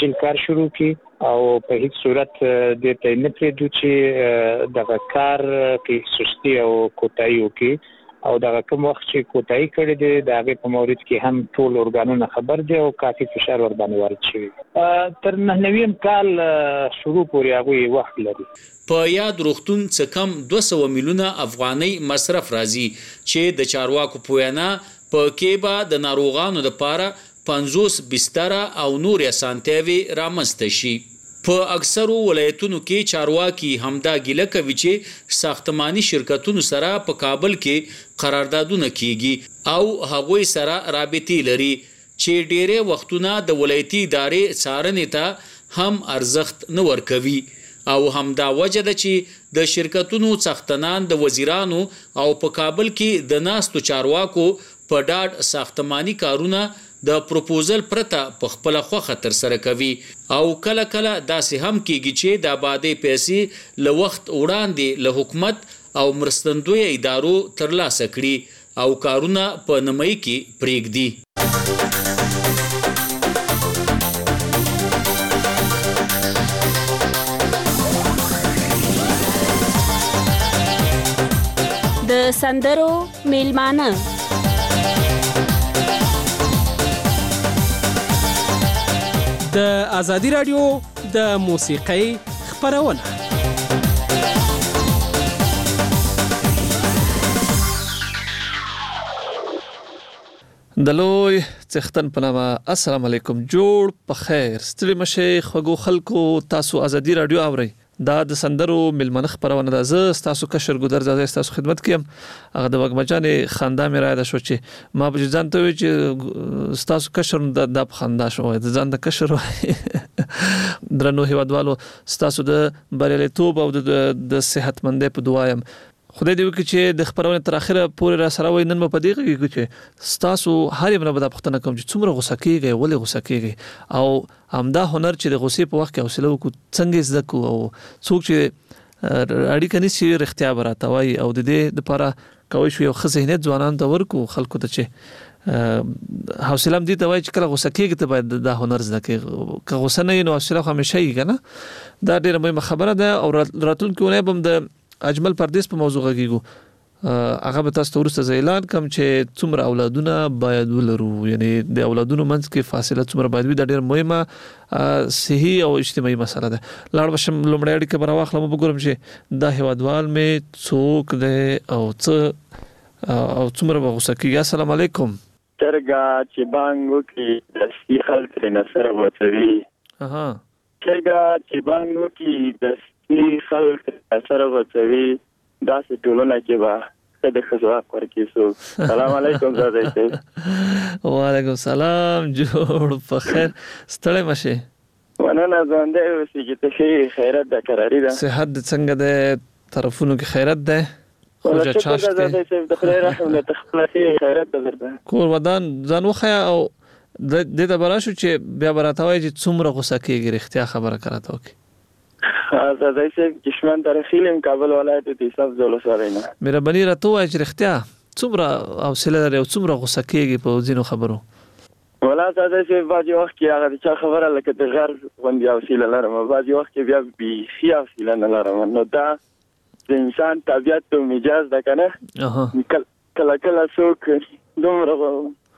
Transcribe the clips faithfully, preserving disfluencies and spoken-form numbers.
عاجل کار شروع کړي او په هیڅ صورت د ته نه پریدو چې د کار کې سستی او کوتاهي وکړي او دا کوم وخت چې کوتاهي کړي دي د هغه په مورید کې هم ټول ارګانونه خبر دي او کافي فشار ور باندې وارد شوی تر نهنویم کال شروع پورې هغه وخت لري. په یاد روغتون څخه کم دوه سوه میلیونه افغانۍ مصرف راځي چې د چارواکو په وینا په کې به د ناروغانو لپاره پنځوس بستره او نور اسانتیاوي رامنځته شي. په اکثرو ولایتونو کې چارواکي همدا ګیله کوي چې ساختماني شرکتونو سره په کابل کې قراردادونه کیږي او هغوی سره رابطې لري چې ډېرې وختونه د ولایتي ادارې څارنې ته هم ارزښت نه ورکوي او همدا وجه ده چې د شرکتونو څښتنان د وزیرانو او په کابل کې د ناستو چارواکو په ډاډ ساختماني کارونه د پروپوزل پرته په خپل خوخه تر سره کوي او کله کله داسې هم کیږي چې د آبادی پیسې له وخت وړاندې له حکومت او مرستندوی ادارو ترلاسه کړي او کارونه په نمای کې پریږدي. د سندرو میلمانه د ازادي رادیو د موسیقۍ خپرونه. د لوی څښتن په نامه السلام علیکم. جوړ په خیر ستړي مشه خوګو خلکو تاسو ازادي رادیو اورئ. دا د سندرو میلمنه خبرونه ده. زه تاسو کشر ګودر زاده تاسو خدمت کوم. هغه د وګمجان خندا مې را ده شو چې ما به ځان ته وی چې تاسو کشر د خندا شو د ځان د کشر درنو هیوادوالو تاسو د بریالیتوب او د صحتمندۍ په دعایم. خدای دې وکړي چې د خبرونه تر اخره پورې را سره وای. نن په دې کې چې تاسو هر یو نه بده پختنه کوم چې څومره غوسه کیږي ولې غوسه کیږي او همدا هنر چې د غوسې په وخت کې حوصله وکړو څنګه زده کو او څوک چې اړیکه نشي رښتیا براته وای او د دې لپاره کوي شو یو خزینه ځوانان ته ورکو خلکو ته چې حوصله هم دي ته وای چې کله غوسه کیږي ته باید د هنر زده کې که غوسه نه نو حوصله همیشه یې کنه. دا ډیره مهمه خبره ده او راتلونکي ونه بم د اجمل پردیس په موضوع غږیږو. هغه به تاسو ورسته اعلان کوم چې څومره اولادونه باید ولرو یعنی د اولادونو منځ کې فاصله څومره باید وي. دا ډېر مهمه صحي او اجتماعي مسله ده. لاړ بشم لومړی اړیکه به راواخلم وګورم چې دا هیوادوال مې څوک دی او څه او څومره به غوسه کېږي. السلام علیکم. ترګه چې بانګ وکړي دستي خلک ترې سره وڅوي. اها ترګه چې بانګ وکړي دستي خلک سره وڅوي داسې ټولنه کې به د خزواک ورکی سو. سلام علیکم زاده صاحب. وعلیکم سلام. جوړ په خیر ستړی مشه. وننه ځانده اوسې چې ته خیرت د قراری ده. صحت څنګه ده طرفونو کې خیرت ده؟ خوجا چاشته زاده صاحب د خیر رحم له تخلصي خیرت ده. کور ودان ځان وخیا او د دې د براشو چې بیا براتوي چې څومره غوسه کېږي رښتیا خبره کراته وکي. زاده صاحب کشمن ترخیلم کابل ولایت ته حساب زول سره نه مهرباني راته وای چې رښتیا څومره حوصله لري او څومره غوسه کېږي په ځینو خبرو. ولا زاده صاحب باجی وخت کې هغه چې خبره لکه د غر غونډي حوصله لرم باجی وخت کې بیا بي خي حوصله نه لرم. نو دا د انسان طبيعت او مزاج ده کنه. اها کله کله څوک دومره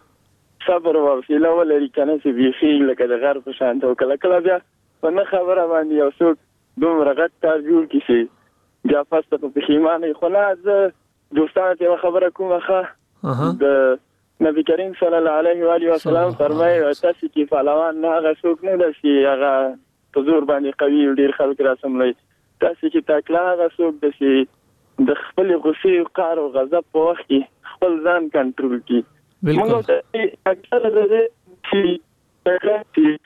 صبر او حوصله ولري کنه چې بي خي لکه د غر په شان ته کله کله بیا په نه خبره باندې یو څوک دومره غټ کار جوړ کړي چې بیا فاسته په پښیمانه خو نه زه دوستانو ته خبره کوم ښه د نبی کریم صلی الله علیه و آله وسلم فرمایي تاسو کې فالوان نه هغه څوک نه دي چې هغه په زور باندې قوي ډیر خلک راسملي. تاسو چې تکلا هغه څوک دي چې د خپل غصې او قهر او غضب په وخت کې خپل ځان کنټرول کړي. موږ ته اکثر د دې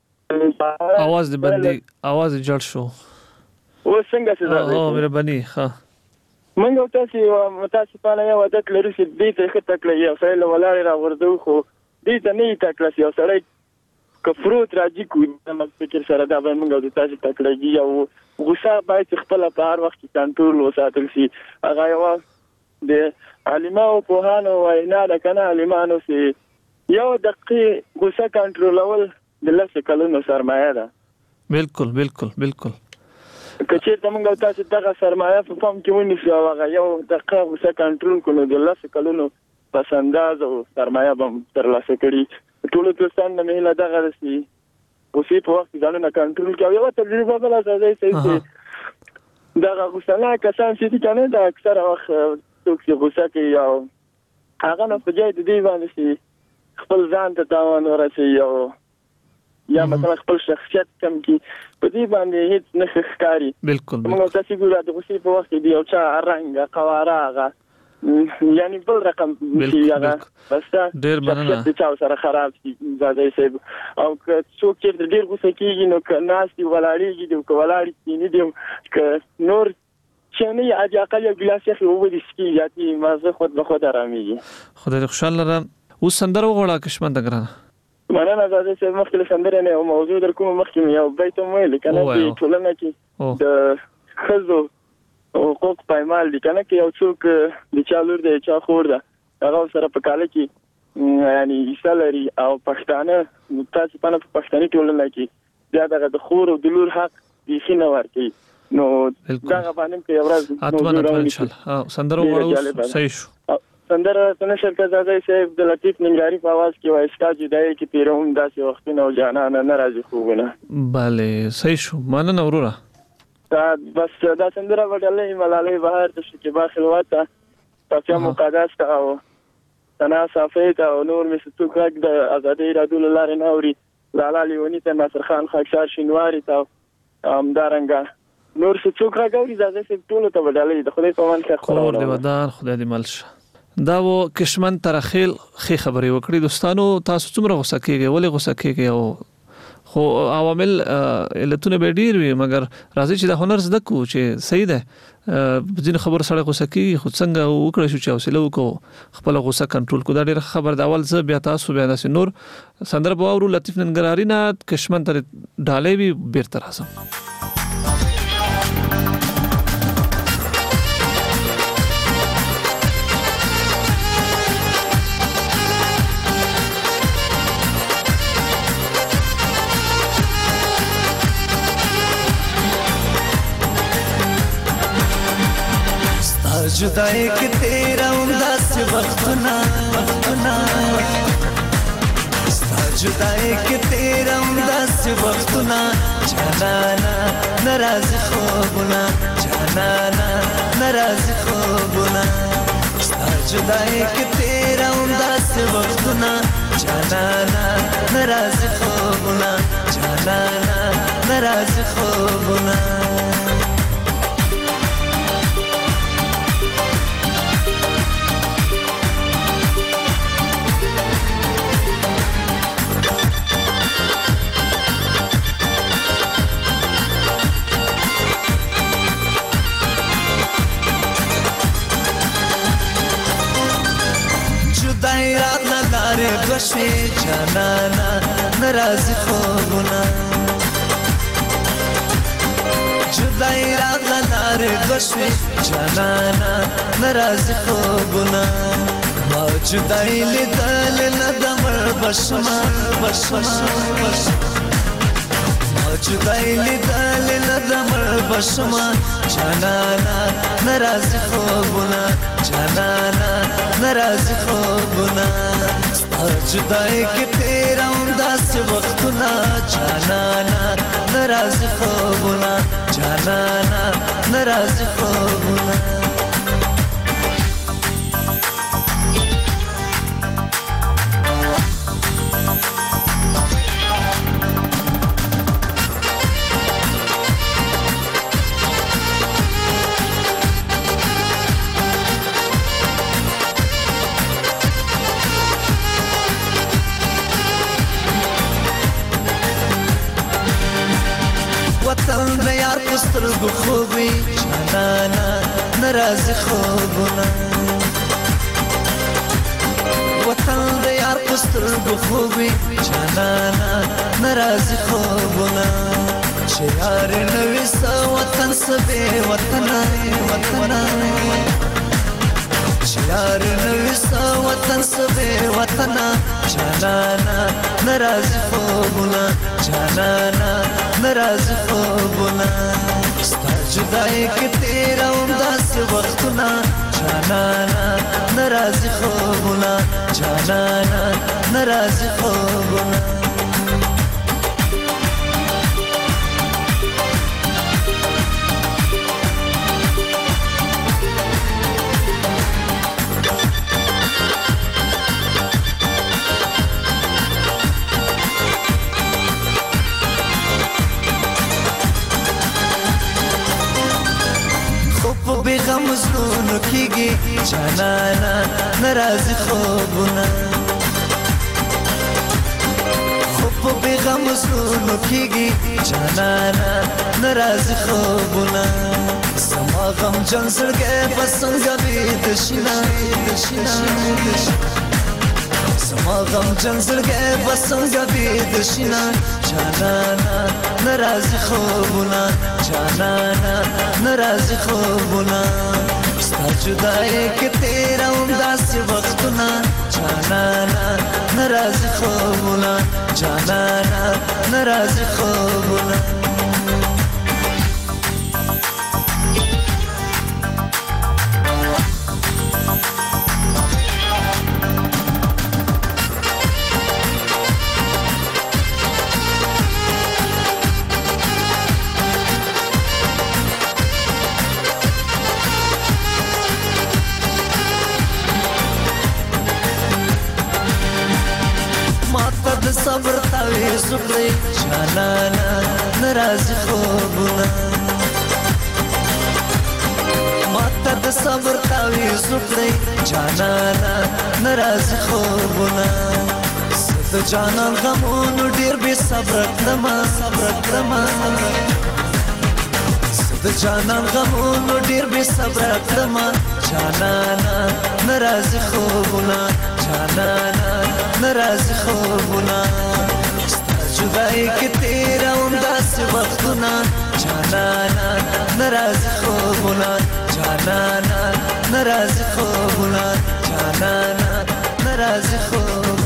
आवाज دې بندي आवाज جړ شو. و څنګه څه ده؟ او مهرباني ښه. موږ تاسو متاسفانه یو عادت لرو چې دې ته ښه تکله یو سړی ولاري را ورځو خو دې ته نه تکله یو سړی کفروت راځي کو د فکر سره دا به موږ د تاسو تکلهږي او غوسه باید خپل په هر وخت کې کنټرول وساتل شي. هغه یو د علماء په هانو وینا ده کنه علمانو سي یو دقیق غوسه کنټرولول د لس کلونو سرمایه ده. بالکل بالکل بالکل. که چېرته موږ تاسو دغه سرمایه په پام کې ونیسو او هغه یو دقیقه غوسه کنټرول کړو نو د لس کلونو پس انداز او سرمایه به هم ترلاسه کړي. ټولو دوستانو نه مې هیله دغه ده چې غوسې په وخت کې ځانونه کنټرول کړي. یوه تجربه بله ځای چې دغه غوسهناک کسان چې دي که نه د اکثره وخت څوک چې غوسه کوي او هغه نه په جای د دې باندې چې خپل ځان ته تاوان ورسوي او یا مثلا خپل شخصیت کم کی په دې باندې هیڅ نه ښکاري. بالکل موږ تاسو ګورئ د غوسې په وخت کې دی او چا رنګ قواره هغه یعنی بل رقم شي هغه بس ډېر مننه چې چا سره خراب شي زاده صاحب. او که څوک چې ډېر غوسه کیږي نو که ناس دی ولاړیږي دی که ولاړی نه دی که نور چې نه اجي اقل یو ګلاس یې وو دي سکي یاتي مازه خود به خود آراميږي. خدای دې خوشاله لرم. اوس سندره وغواړه کشمن دګرانه. مننه زاده صاحب. مخکې له سندرې نه یو موضوع در کوم مخکې یو بیت ویل کنه چې ټولنه کې د ښځو حقوق پایمال دي کنه کې یو څوک د چا لور دی چا خور ده هغه سره په کاله کې یعنی ایسالري او پښتانه تاسو په پښتني ټولنه کې بیا دغه د خور او د لور حق بیخي نه ورکوي. نو دغه باندې کې ورځ اتمنه ان شاء الله سندره وغواړو. صحیح شو. سندره څنګه شرکت زاده صاحب د لطیف ننګاری په आवाज کې وایي ستا جدای کې پیروم داسې وختونه او جانانه ناراضي خوبونه. bale صحیح شو. مننه وروره. دا بس دا سندره وړلې ملالۍ بهر د شکیبا خلوته تاسو مقدس ته او تنا صافیت او نور مې ستوک راک د ازادي رادو لاره نوري لالا لیونی ته ناصر خان خاکسار شینواری ته امدارنګ نور څوک راګوري زاده صاحب ټول ته وړلې د خدای په مان کې خبر دی ودان خدای دې ملشه. دا و کشمن ترخیل خې خبرې وکړي. دوستانو تاسو څومره غوسه کیږئ ولې غوسه کیږئ او خو عوامل علتونه به ډیر وي مګر راځي چې دا هنر زده کو چې صحیح ده. ځین خبر سره غوسه کیږي خو څنګه وکړو چې حوصله وکړو خپل غوسه کنټرول کو. دا ډیر خبر د اول ز بیا تاسو بیا د نور سندر باورو لطیف ننګراری نه کشمن تر ډالې وی بیرته راځم. जुदाई के तेरा उदास वक्तना वक्तना जुदाई के तेरा उदास वक्तना जानाना नाराज خوبنا जानाना नाराज خوبنا जुदाई के तेरा उदास वक्तना जानाना नाराज خوبنا जानाना नाराज خوبنا. بشوی جانانا ناراض خوبنا جدائی رات لار بشوی جانانا ناراض خوبنا ما جدائی لیدل ندمر بشما بشما ما جدائی لیدل ندمر بشما جانانا ناراض خوبنا جانانا ناراض خوبنا जुदाई के तेरा उदास वक्तना जानाना नाराज خوبنا जानाना नाराज خوبنا. وطن د یار پستر گو خوبی جانانا ناراض خوبنا وطن د یار پستر گو خوبی جانانا ناراض خوبنا چې یار نوې سو وطن سبه وطن وطن یار نوستا وطن سبه وطنا جانانا نرازی خوبونا جانانا نرازی خوبونا ستا جدائی که تیراوم داسی وقتونا جانانا نرازی خوبونا جانانا نرازی خوبونا بیغم زنونو کیگی جانانا نرازی خوبونا خوب بیغم زنونو کیگی جانانا نرازی خوبونا سما غم جان زرگه بسنگا بیدشینا سما غم جان زرگه بسنگا بیدشینا جانانا نرازی خوبونا جانانا نرازی خوبونا ستا جدائی که تیراوم داسی وقتونا جانانا نرازی خوبونا جانانا نرازی خوبونا صبر تاوی زکلی جانانا نرازی خوبونا ماتا د صبر تاوی زکلی جانانا نرازی خوبونا ست جانان غمونو دیر بی صبر کلما صبر کلما ست جانان غمونو دیر بی صبر کلما جانانا نرازی خوبونا جانانا نرازی خوبونا ستا جدائی که تیراوم داسی وقتونا جانانا نرازی خوبونا جانانا نرازی خوبونا جانانا نرازی خوبونا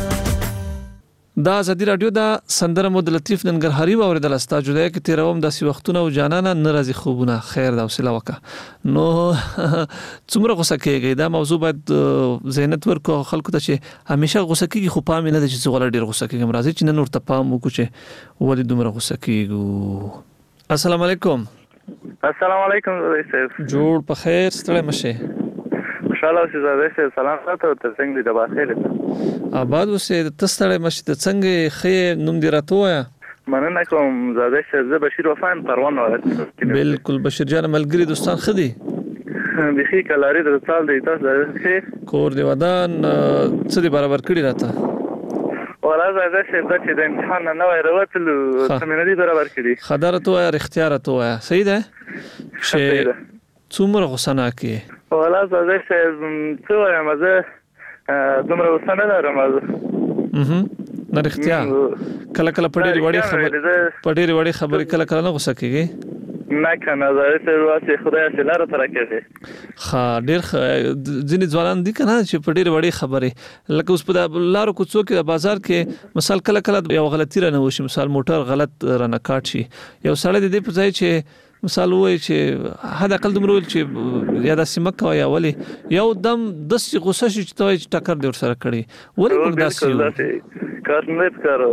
دا ازادي رادیو دا سندره مود لطیف ننګرهاري واوریدل استا جدای کې تیروم داسې وختونه او جانانا ناراضي خوبونه خیر دا وسیله وکا نو څومره غوسه کېږي دا موضوع باید زینت ورکو خلکو ته چې همیشه غوسه کېږي خو پام نه د چې غوړ ډیر غوسه کېږي راځي چې نن ورته پام وکړو چې ولې دومره غوسه کېږي. السلام علیکم. السلام علیکم زوی جوړ په خیر ستړی مشه. خوشاله اوسې زوی سلام تاسو ته څنګه دې بخیر آباد اوسې تستړی مشه ته څنګه خې نوم دې راته وایا. مننه کوم زاده شه بشیر وفان پروان ولایت. بالکل بشیر جان ملګری دوستان خدي بخي کلاری د سال د تاسو ښه کور دی ودان څه دی برابر کړی راته ولا زاده شه چې د امتحان نه وای وروتلو سمیناري برابر کړی خبره تو یا اختیار تو یا صحیح ده چې څومره غوسه کې ولا زاده شه څه وایم زه دومره غوسه نه لرم اها نه اختیار کله کله پډېری وړي خبر پډېری وړي خبرې کله کله نه غوسه کېږي نه کنه زه سره واسه خدای سره لاره تر کېږي خا ډېر ځینې ځوانان دي کنه چې په ډېر وړي خبرې لکه اوس په لارو کوڅو کې د بازار کې مثال کله کله یو غلطی رانه وشي مثال موټر غلط رانه کاټ شي یو سړی د دې په ځای چې مثال وای چې حد اقل دومره ول چې یا د سیمکه یا ولی یو دم د سی غوسه شي چې توای ټکر دی ور سره کړی ولی کوم داسې کار نه کار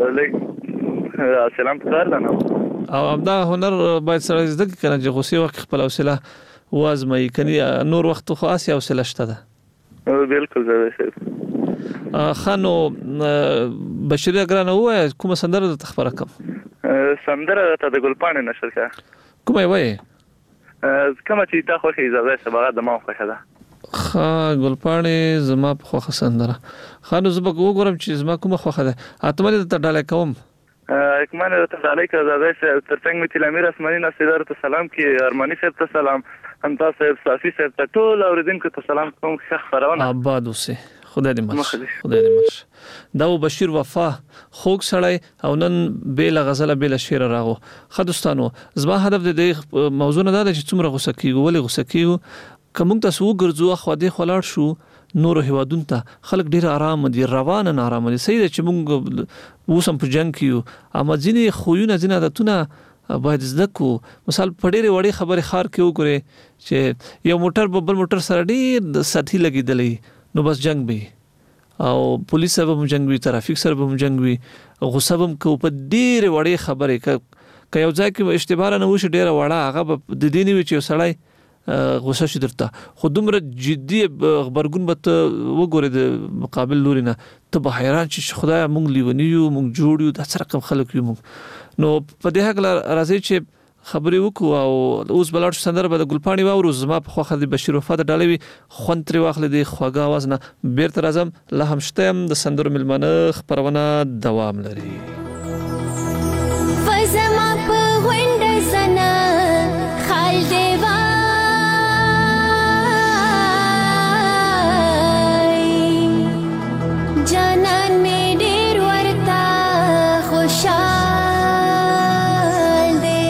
لګ سلام کار نه او همدا هنر باید سره زده کنه چې غوسه وخت خپل حوصله وازمای کني نور وخت خو اسیا حوصله شته ده بالکل زده خانو بشری اگر نه وای کوم سندره د تخبره کم سندره ته د ګلپانه نشر کا کومه وای کومه چې تا خوښه اجازه سبا د ما خوښه ده خا ګلپانه زما په خوښه سندره خانو زما وګورم چې زما کومه خوښه ده اتمنه ته ډاله کوم کمانه ته ډاله کا زاده ترڅنګ می تلامیر اسماني نصیدار ته سلام کی ارمانی صاحب ته سلام انتا صاحب صافي صاحب ته ټول اوریدونکو ته سلام کوم ښه خبرونه آباد اوسه خدای دې مخ خدای دې مخ دا بشیر وفا خوګ سړی او نن بیل غزل بیل شعر راغو خدوستانو زما هدف د موضوع نه دا چې څومره غوسه کیږي ولې غوسه کیږي کوم تاسو ګرځو خو دې خلاړ شو نور هوادون ته خلک ډیر آرام دي روان نه آرام دي صحیح چې موږ اوسم په جنگ کیو اما ځینې خوونه ځینې عادتونه باید زده کو مثال په ډېرې وړې خبرې خار کې وګورئ چې یو موټر بل موټر سره ډېر ساتي لګېدلی نو بس جنگ به او پولیس سره هم جنگ وي ترافیک سره هم جنگ وي غصه هم کو په ډېرې وړې خبرې که یو ځای کې اشتباه نه وشي ډېره وړه هغه به د دې نه وي چې یو سړی غوسه شي درته خو دومره جدي خبرګون به ته وګورې د مقابل لوري نه ته به حیران چې خدایه موږ لیوني یو موږ جوړ یو دا څه رقم خلک یو موږ نو په دې هکله راځئ چې خبرې وکړو او اوس به لاړ شو سندره به د ګلپاڼې واورو زما په خوښه د بشیر وفا د ډالۍ وي خوند ترې واخلې د خواږه اواز نه بیرته راځم لا هم شته یم د سندرو میلمانه خپرونه دوام لري زما په غونډه زنه خال دیوا جانان می ډیر ورتا خوشحال دی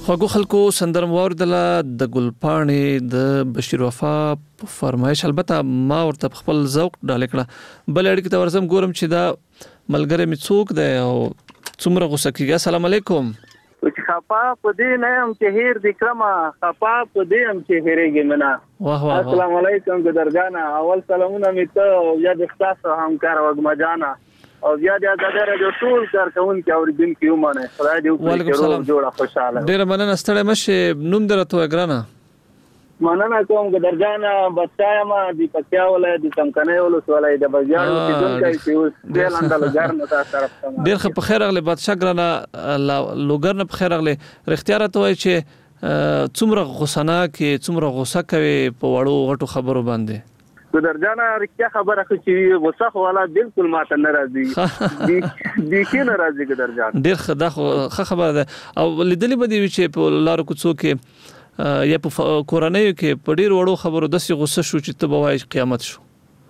خوږو خلکو سندرم واوردله د ګلپاڼې د بشیر وفا فرمایش. البته ما ورته خپل ذوق ډالې کړه. بل اړیکې ته ورځم ګورم چې دا ملګری مې څوک دی او څومره غوسه کېږي. السلام علیکم. چې خپا په دې نه هم چې هیر د کرما خپا په دې هم چې هیرېږي منا. واه واه. السلام علیکم ګدرګانا. اول سلامونه مې ته یا د تاسو همکار وګما جانا او بیا د غدره جو ټول کار کوون کې اوریدونکو یو مانه خدای دې وکړي چې جوړه خوشاله. ډیر مننه ستړی مشه. نوم درته ګرانه مننه کوم ګدرګانا. بچایا ما د پکیا ولای د څمکنه ولوس ولای د بازار کې دونکای چې اوس د لاندې لګار نه تاسو طرف ته ډیر په خیر اغله بادشاہ ګرانه لوګر نه په خیر اغله رښتیا راته وای چې څومره غوسنه کې څومره غوسه کوي په وړو غټو خبرو باندې. ګدرجانا رښتیا خبره خو چې غوسه والا بالکل ماته ناراضي دي دي کې ناراضي ګدرجان. ډیر خدا خو خبره ده. او لیدلې به دی چې په لارو کوڅو کې یا په کورنۍ کې په ډیر وړو خبرو داسې غوسه شو چې ته به وایې قیامت شو.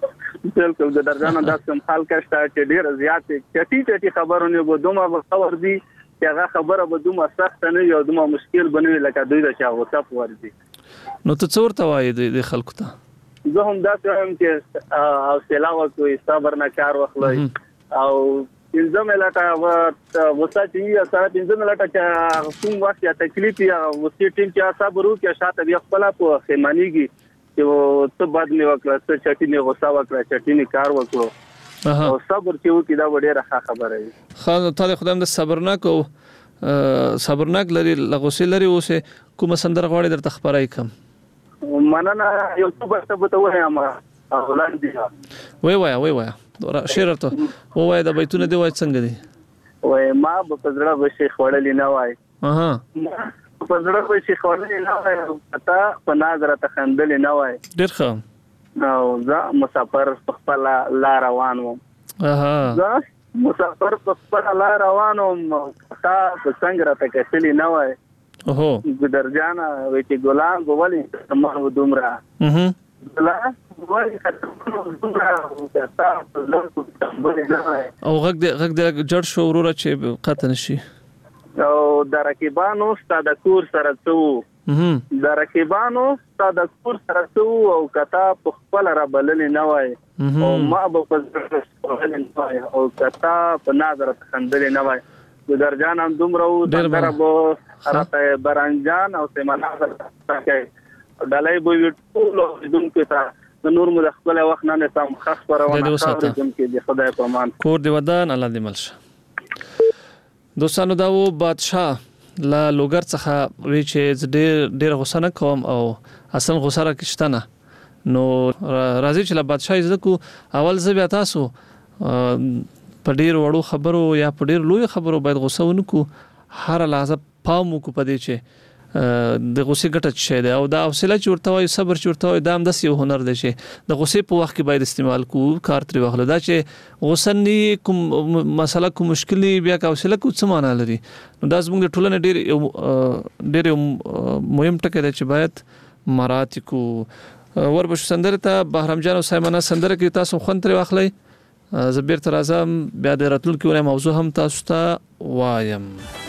بالکل ګدرجانا دا کوم حال کښته چې ډیر زیات چټي چټي خبرونه به دومره خبر دي چې هغه خبره به دومره سخت نه یو دومره مشکل بنوي لکه دوی د چا غوسه ورځي. نو ته څور ته وایې د خلکو ته؟ زه هم دا څنګه چې حوصله وکوي صبر نه کار واخلئ او انځم لټه وسه چې سره انځم لټه چې کوم وخت یا تکلیف یا وسې ټیم چې صبر وکړي شاته بیا خپل په خیمانيږي چې ته بعد نه وکړه ته چټي نه غوسه وکړه چټي نه کار وکړو او صبر چې وکړي دا ډیره ښه خبره ده. خو ته خدای دې صبرناک او صبرناک لري لغوسه لري اوسه کوم سندر غواړي درته خبرای کوم. مننه یو څه بس به ته وایم اولاد دي وای وای وای وای شعر ته وای د بیتونه دی وای څنګه دی وای ما په پزړه به شیخ وړلې نه وای. اها په پزړه به شیخ وړلې نه وای پتا په نظر ته خندلې نه وای. ډیر ښه. او زه مسافر په خپل لار روان وم. اها زه مسافر په خپل لار روان وم تا په څنګه راته کتلې نه وای. اوهو ګدرجانا وې چې ګلان ګولې ما دومره اها ګلان ګولې دومره تا په لږ او غږ دې غږ دې جړ شو وروره چې قطع نشي. او د رقیبانو ستاد کور سره څو د رقیبانو ستاد کور سره څو او کتا په خپل را بللې نه وای او ما به په ځل نه وای او کتا په نظر خندلې نه وای. ګدرجان هم دومره و دغه به راته برانجان او سیمانه راکې دلای به ټول دونکو ته د نور مو د خپل وخت نه سم خاص پرونه کوم کې د خدای په امان کور دی ودان الله دې ملشه. دوستانو دا و بادشاہ لا لوګر څخه وی چې ډېر ډېر غوسه نه کوم او اصل غوسه را کښتنه نو راځي چې لا بادشاہ زکو اول زبیا تاسو په ډیر وړو خبرو یا په ډیر لوی خبرو باید غوسه ونکو. هر لحظه پام وکړو په دې چې د غوسې ګټه شي دی او دا حوصله چې ورته وای صبر چې ورته وای دا هم داسې یو هنر دی چې د غوسې په وخت کې باید استعمال کو کار ترې واخلو. دا چې غوسه نه کوم مسله کوم مشکل بیا کا حوصله کو څه معنا لري. نو دا زموږ د ټولنې ډیر ډیر مهم ټکی دی چې باید مراعات کو. وربشو سندره ته بهرام جان او سایمانه سندره کې تاسو خوند ترې واخلئ. زبیر تر اعظم بیا د راتلونکي ولې موضوع هم تاسو ته وایم.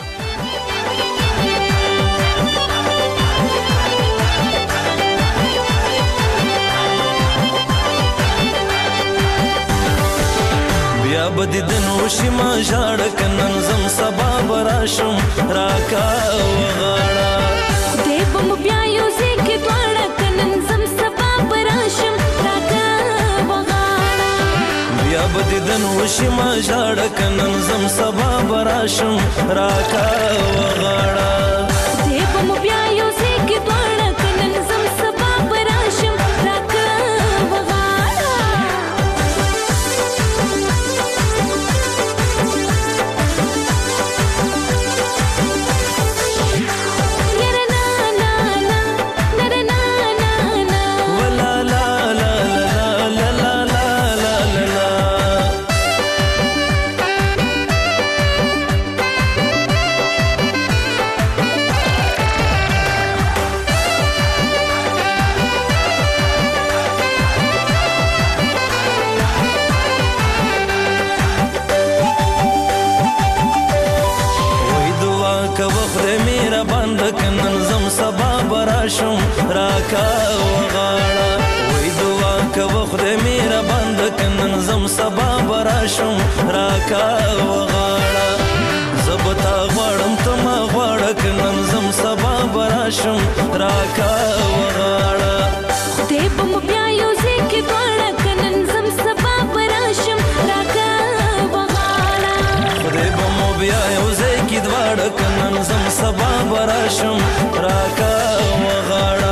بیا بدیدن وشي ما ژړ کنن زم سبا براشم راکا وغاړه دې بم بیا یو ځکه دواړه کنن زم سبا براشم راکا وغاړه بیا بدیدن وشي ما ژړ کنن زم سبا براشم راکا وغاړه دې بم بیا یو ځکه دواړه کنن زم سبا براشم راکا وغاړه راکا وغاړه وای دعا کوه خدای میرا بند کنن زم سبا براشم راکا وغاړه زبتا غواړم ته ما غواړه کنن زم سبا براشم راکا وغاړه خدای به مو بیا یو ځای کې دواړه کنن زم سبا براشم راکا وغاړه خدای به مو بیا یو ځای کې دواړه کنن زم سبا براشم راکا وغاړه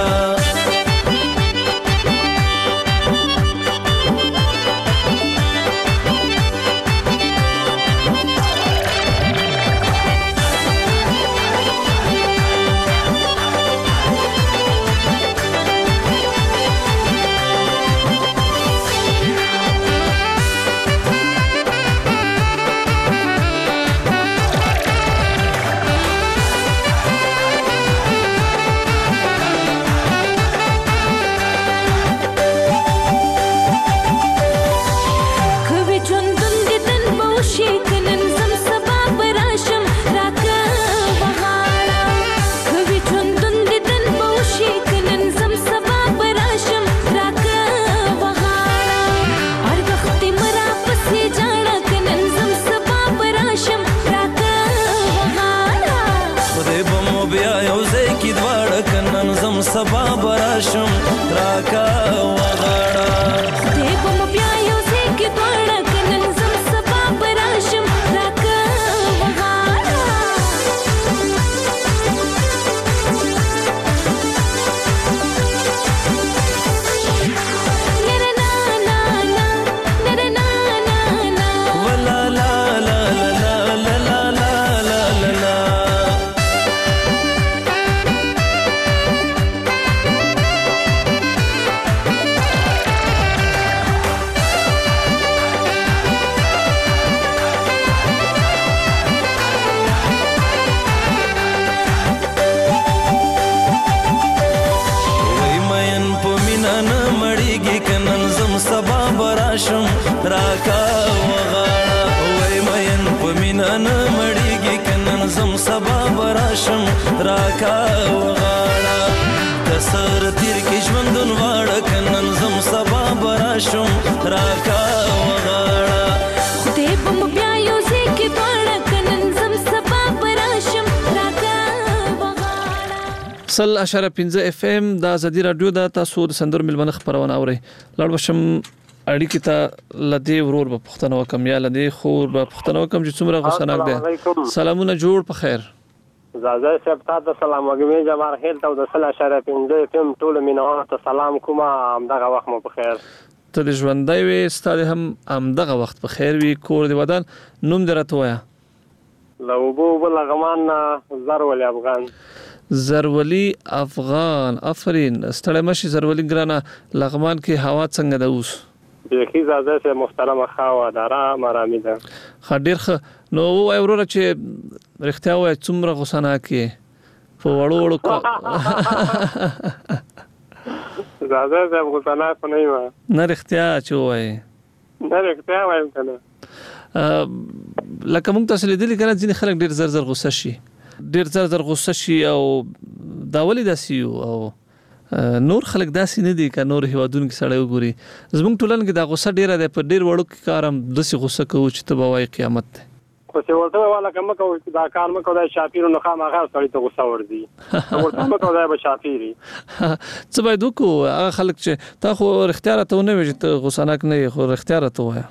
سبا براشم راکا وغاړه خدای به مو بیا یو ځای کې دواړه کنن زم سبا براشم راکا وغاړه براشم راکا وغاړه وای مین په مینا نه مړیږي کنن زم سبا براشم راکا وغاړه کسر تیر کې ژوندون واړه کنن زم سبا براشم راکا وغاړه خدای به مو بیا یو ځای کې دواړه کنن زم سبا براشم راکا وغاړه سل اشاره پنځه اف ام د ازادي رادیو د تاسو د سندرو ملمنه خبرونه اوري لاړ وشم اړیکې ته لدی ورور په پښتنو کم یا لدی خور په پښتنو کم چې څومره غوسناک ده سلامونه جوړ په خیر زازه صاحب تاسو سلام وګمې جمهور خیر ته د سل اشاره پنځه فم ټول مینوانو ته سلام کوم همدغه وخت مو په خیر ته د ژوندۍ وي ستاسو هم همدغه وخت په خیر وي کور دی ودان نوم درته وایا لوبو بلغمان زرولي افغان زرولي افغان افرین ستړی مشي زرولي ګرانه لغمان کې هوا څنګه ده اوس بيخي زازه سه محترمه خوا دارا مرامي ده خډیر خ نو وای وروره چې رښتیا وای څومره غوسانه کې په وړو وړو زازه سه غوسانه کو نه و نه رښتیا چې وای نه رښتیا وایم کنه لکه موږ تاسو لیدل کنه ځینې خلک ډیر زر زر غوسه شي ډیر زر زر غوسه شي او دا ولې داسي او نور خلک داسې نه دي که نور هیوادونو کې سړی وګوري زموږ ټولنه کې دا غوسه ډیره ده په ډیر وړو کې کار هم داسې غوسه کوو چې ته به وایې قیامت دی خو چې ورته والا کوم کوي دا کار مکو دا شاپیرو نه خامخا سړی ته غوسه ورځي ورته مکو دا به شاپیری څه باید وکړو هغه خلک چې تا خو رښتیا راته ونه وایي چې ته غوسناک نه یې خو رښتیا راته ووایه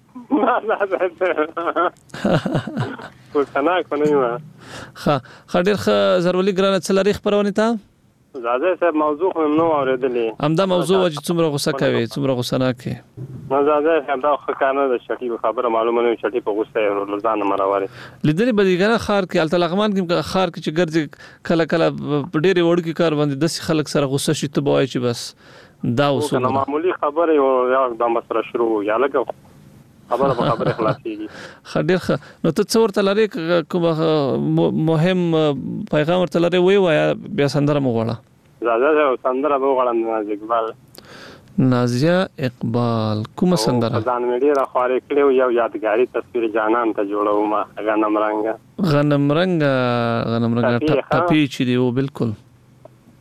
غوسناک نه یم ښه ښه ډېر ښه زرولي ګرانه څه لرې خپرونې ته زازه صاحب موضوع خو نو اورېدلې همدا موضوع چې څومره غوسه کوي څومره غوسناک یې نو زازه صاحب دا خو کار نه ده شټي خبره معلومه نه شټي په غوسه یې ورلزان مراوي لیدلې بدیګنه خار کې الته لغمان کې خار کې چې ګرځي کله کله ډېرې وړ کې کار باندې داسې خلک سره غوسه شي ته بوای چې بس دا وسو نو معمولی خبره یو یا د مسره شروع یا لګو خبره په خبره خلاصيږي خډیر خ نو ته څور ته لري کوم مهم پیغام ورته لري وی وای بیا سندره مغواړه زازه سندره مغواړم نازیه اقبال نازیه اقبال کوم سندره ځان مې ډیره خوارې کړو یو یادګاری تصویر جانان ته جوړو ما غنم رنگ غنم رنگ غنم رنگ ټپی چي دی او بالکل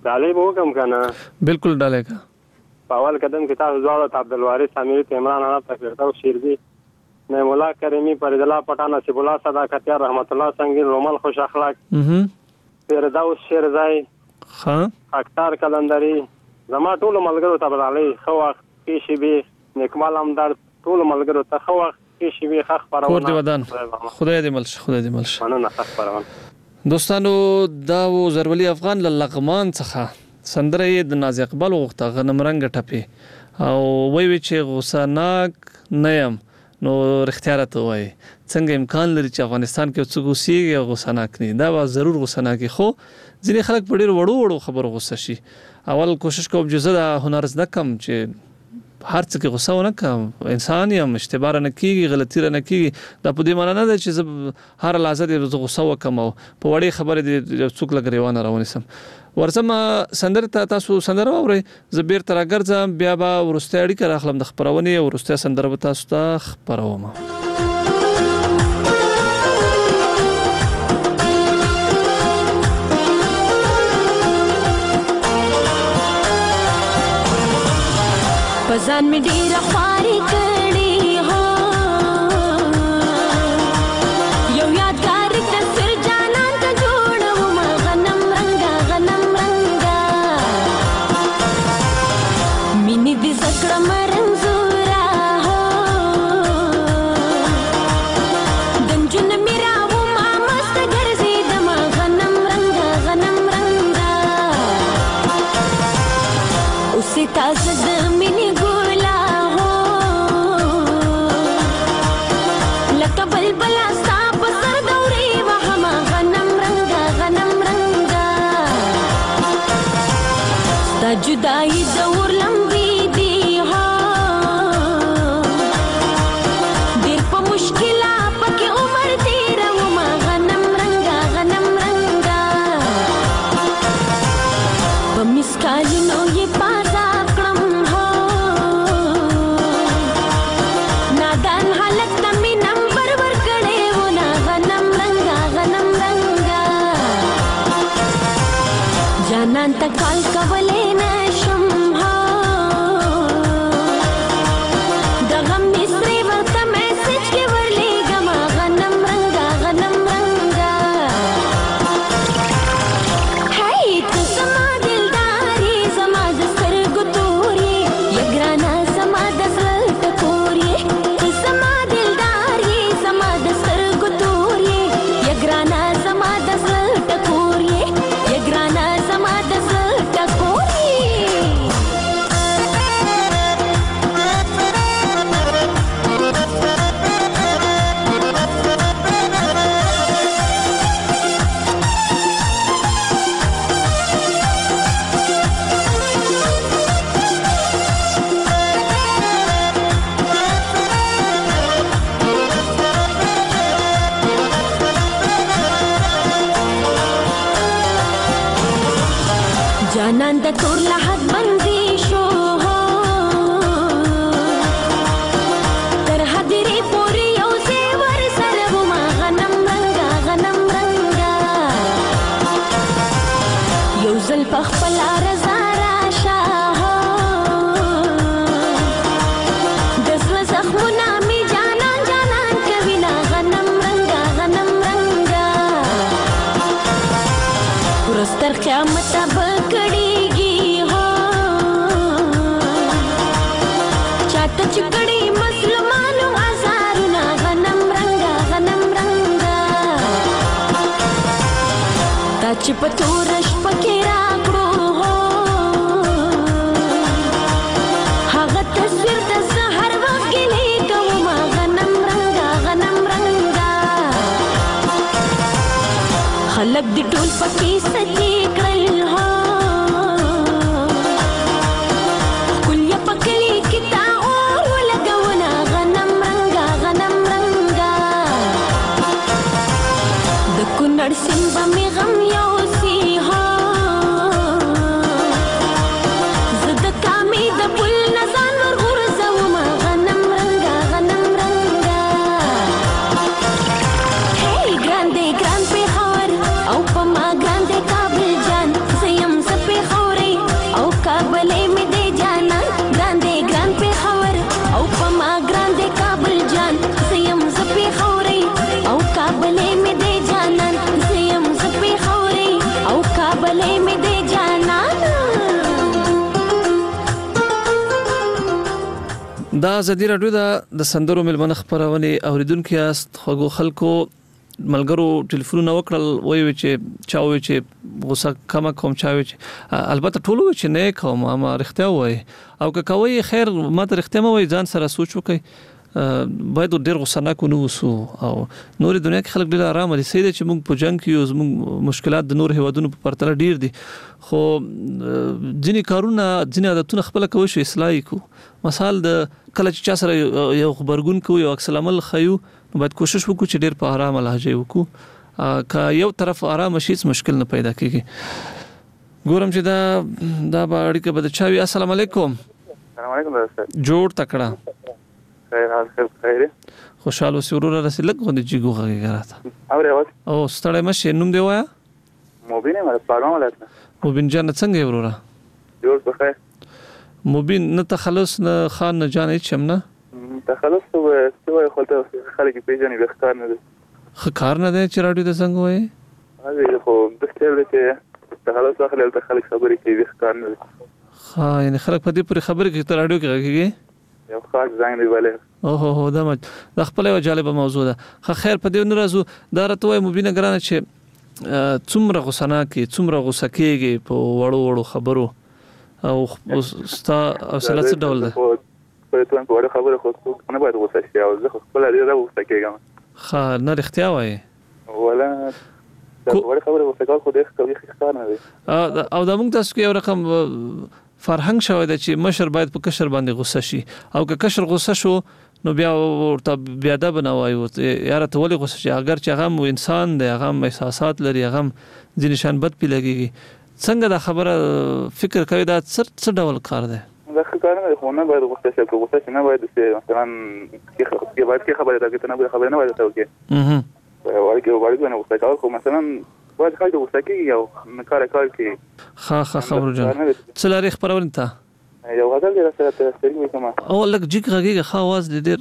ډالۍ به وکړم که نه؟ بالکل ډالۍ کا. په اول قدم کې تاسو دواړه ته عبدالوارث امیر ته عمران انا ته فردوس شیرزي نعیم الله کریمی فرید الله پټان نصیب الله صداقتیار رحمت الله سنگین رومل خوش اخلاق فردوس شیرزای ها اختر کلندری زما ټول ملګرو ته ډالۍ خو وخت کې شي به نیکمال همدار ټول ملګرو ته خو وخت کې شي به خخ پرونه کور دی ودان خدای دې ملش خدای دې ملش مننه خخ پرونه. دوستانو دا و زرولي افغان لغمان څخه سندره یې د ناز اقبال وغوښته غنم رنګ ټپې او وی وی چې غوسه ناک نه یم نو رښتیا راته وایي څنګه امکان لري چې افغانستان کې څوک اوسېږي او غوسه ناک نه دا به ضرور غوسه ناکي خو ځینې خلک په ډېر وړو وړو خبرو غوسه شي. اول کوشش کوم چې زه دا هنر زده کم چې هر څه کې غوسه ونه کم انسان یم اشتباه نه کیږي غلطي نه کیږي دا په دې معنی نه ده چې زه هر لحظه دې غوسه وکم او په وړې خبرې دې څوک لګریوانه راونیسم. ورسم سندره ته تاسو سندره اورئ زه بیرته راګرځم بیا به وروستۍ اړیکه راخلم د خپرونې او وروستۍ سندره به تاسو ته خپروم. پزان می ډیر خواري کړي هو یو یادګار تصویر جانان ته جوړو ما غنم رنگا غنم رنگا مینې دې زکړه مرنزورا هو دنجن میرا و ما مست ګرځي دما غنم رنگا غنم رنگا اوسې تاسو د مینې جدائی دور لمبی دی ها دیر پا مشکلہ پکی عمر دیر وما غنم رنگا غنم رنگا پا مسکالینو یہ پازا کرم ہو نادان حالت تمی نمبر ور کڑے ہونا غنم رنگا غنم رنگا جانان تکال کولے جانان د تور لحد بندي شو تر حدري پوري یو زیور سره وما غنم رنگا غنم رنگا یو زل پخپل رضا راشا دزل زخمنا می جانان جانان کوینا غنم رنگا غنم رنگا ورستر قیامت چکڑی مسلمانو ازارنا غنم رنگا غنم رنگا تا چې په تورش پکې راکړو هغه تصویر د سحر وخت ګلې کوم غنم رنگا غنم رنگا خلک دې ټول پکې سچې کړل هو کل یا پکلی کتا کنړ سیمبا می غم یو سی ها زد کامی د پل نزان ور غرزو ما غنم رنگا غنم رنگا هی ګران دې ګران په خور او په ما ګران دې کابل جان زیم زپې خور ولې مې دې جانانا. دا ازادي راډیو د سندرو ملمنه خبرونه اوریدونکو یاست. خوږو خلکو ملګرو ټلیفون وکړل وایي چې چا وایي چې غوسه کم کوم چا وایي چې البته ټول وایي چې نه کوم ما رښتیا وایي او که کوي خیر ما ته رښتیا مو وایي ځان سره سوچ وکړي باید ډېر غوسه نه کو نو وسو او نور دنیا کې خلک ډېر آرام دي سید چې موږ په جنگ کې یو موږ مشکلات د نور هیوادونو په پرتله ډېر دي خو ځینې کارونه ځینې عادتونه خپل کوي شو اصلاحي کو مثال د کله چې چا سره یو خبرګون کوي او عکس العمل خيو نو باید کوشش وکړو چې ډېر په آرام لهجه وکړو که یو طرف آرام شي مشکل نه پیدا کیږي. ګورم چې دا دا باندې به د چاوي السلام علیکم. السلام علیکم استاد. جوړ تکړه خیر حال خیر خوشاله سرور راسي لګ غو د جګو غږی راته اوري اوس او ستړی مشه نوم دی وایا مبین مې پالم ولاتنه مبین جان څنګه ورورا جوړ بخیر مبین نه تخلص نه خان نه جان هیڅ نه تخلص ته څه خلک خلک پیژنې وختار نه دي خکار نه دی چې راډیو د څنګه وای هغه خو د ستل چې تخلص اخلي ته خلک خبرې کوي وختار نه دي ها یعنی خلک په دې پورې خبرې کوي ته راډیو کې راګي یو خاص ځای دی ولې او هو هو دا د خپل یو جالب موضوع ده خیر په دې نه راځو دا راته وای مبینه ګرانه چې څومره غوسه کې څومره غوسه کېږي په وړو وړو خبرو او ستا اصله څه ډول ده په توګه په وړو خبرو خو نه باید غوسه شي او زه خپل لري دا غوسه کېږم ها نه رښتیا وای ولا دا وړو خبرو غوسه کول خو دې کوي ښکار نه دی او دا موږ تاسو کې یو رقم فرهنګ شوی دی چې مشر باید په کشر باندې غوسه شي او که کشر غوسه شو نو بیا ورته بیا د بنوایو یاره ته ولې غوسه شي اگر چې هغه انسان دی هغه احساسات لري هغه ځینې شان بد پی لګيږي څنګه دا خبره فکر کوي دا څه ډول کار دی دا ښکار نه خو نه باید غوسه شي غوسه نه باید چې مثلا کې باید کې خبره ده چې نه باید خبره نه باید ته وکړي اها وایي کې وایي نه غوسه کول خو مثلا باید خلک غوسه کوي او کار کار کوي ها ها خبرو جان څه لري خبرونه ته یو غزل دی سره ته سترګې کومه او لک جګ غږیږي خو आवाज دې ډېر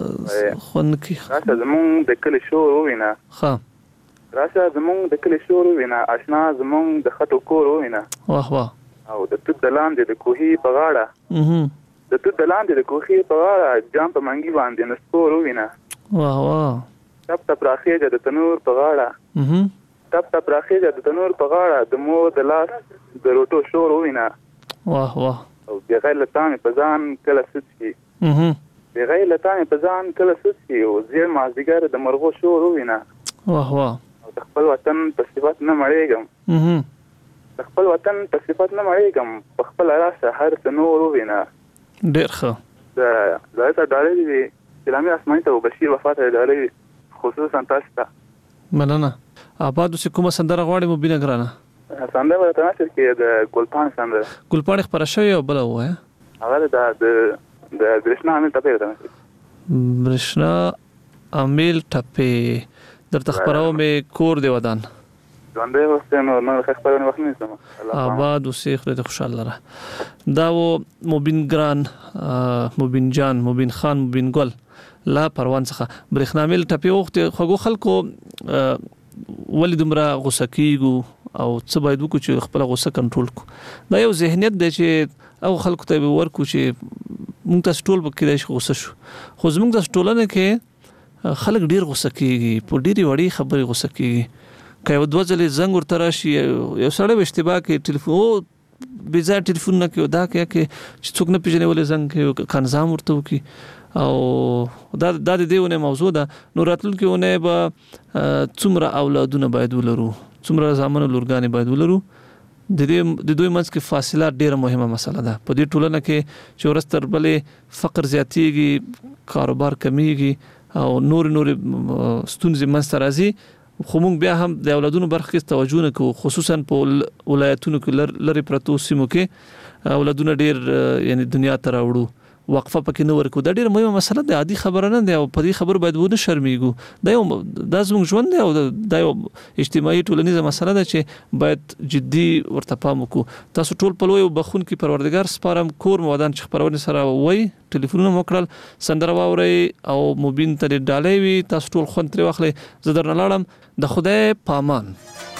خون کی راشه زمون د کلی شور وینا ها راشه زمون د کلی شور وینا آشنا زمون د خطو کور وینا واه واه او د توت دلان د کوهي په غاړه اها د توت دلان د کوهي په غاړه جام په منګي باندې نسکور وینا واه واه تپ تپ راخیږي د تنور په غاړه اها تپ تپ راخیږي د تنور په غاړه د مو د لاس د روټو شور وینا واه واه او بغیر لتان په ځان کله سچي اها بغیر لتان په ځان کله سچي او زیر مازیګر د مرغو شور وینا واه واه او د خپل وطن په صفات نه مړېږم اها د خپل وطن په صفات نه مړېږم په خپل راشه هر څه نور وینا ډېر ښه د زایته ډالې دي اسلامي اسماني ته بشیر وفات ډالې خصوصا تاسو ته مننه آباد اوس کومه سندره غواړي مبینه ګرانه سندره ورته نشر کې د ګلپان سندره ګلپان خبر شوی او بل وای هغه د د برښنا عامل ټپه ورته برښنا عامل ټپه درته خبرو مې کور دی ودان ژوندې وسته نو نو خبرونه وخت نه سم آباد اوسې خره خوشاله را دا و مبین ګران مبین جان مبین خان مبین ګل لا پروان څخه برښنا عامل ټپه وخت خو خلکو ولې دومره غوسه کیږو او څه باید وکړو چې خپل غوسه کنټرول کو دا یو ذهنیت دی چې او خلکو ته ورکو چې موږ تاسو ټول به کېدای شي غوسه شو خو زموږ د ټولنه کې خلک ډیر غوسه کیږي په ډیری وړي خبرې غوسه کیږي که یو دوه ځلې زنګ ورته راشي یو سړی به اشتباه کوي ټلیفون بې ځایه ټلیفون نه کوي دا کوي چې څوک نه پېژني ولې زنګ کوي که نظام ورته وکړي او دا د دې ونه موضوع ده نو راتلونکي ونه به څومره اولادونه باید ولرو څومره زامنو لورګانې باید ولرو د دې د دوی منځ کې فاصله ډیره مهمه مسله ده په دې ټولنه کې چې ورستر بلې فقر زیاتېږي کاروبار کمیږي او نور نور ستونزې منځته راځي خو موږ بیا هم د اولادونو برخه کې توجه نه کوو خصوصا په ولایتونو کې لري پرتو سیمو کې اولادونه ډیر یعنی دنیا ته راوړو وقفه پکې نه ورکو دا ډیره مهمه مسله ده عادي خبره نه ده او په دې خبر باید ونه شرمېږو دا یو د زموږ ژوند دی او دا یو اجتماعي ټولنیزه مسله ده چې باید جدي ورته پام وکړو تاسو ټول په لوی بخون کې پروردګار سپارم کور مودان چې خبرونه سره وای ټلیفونونه موکړل سندره واوري او مبین ته ډالې وي تاسو ټول خوند تر واخلې زه درنه لاړم د خدای پامان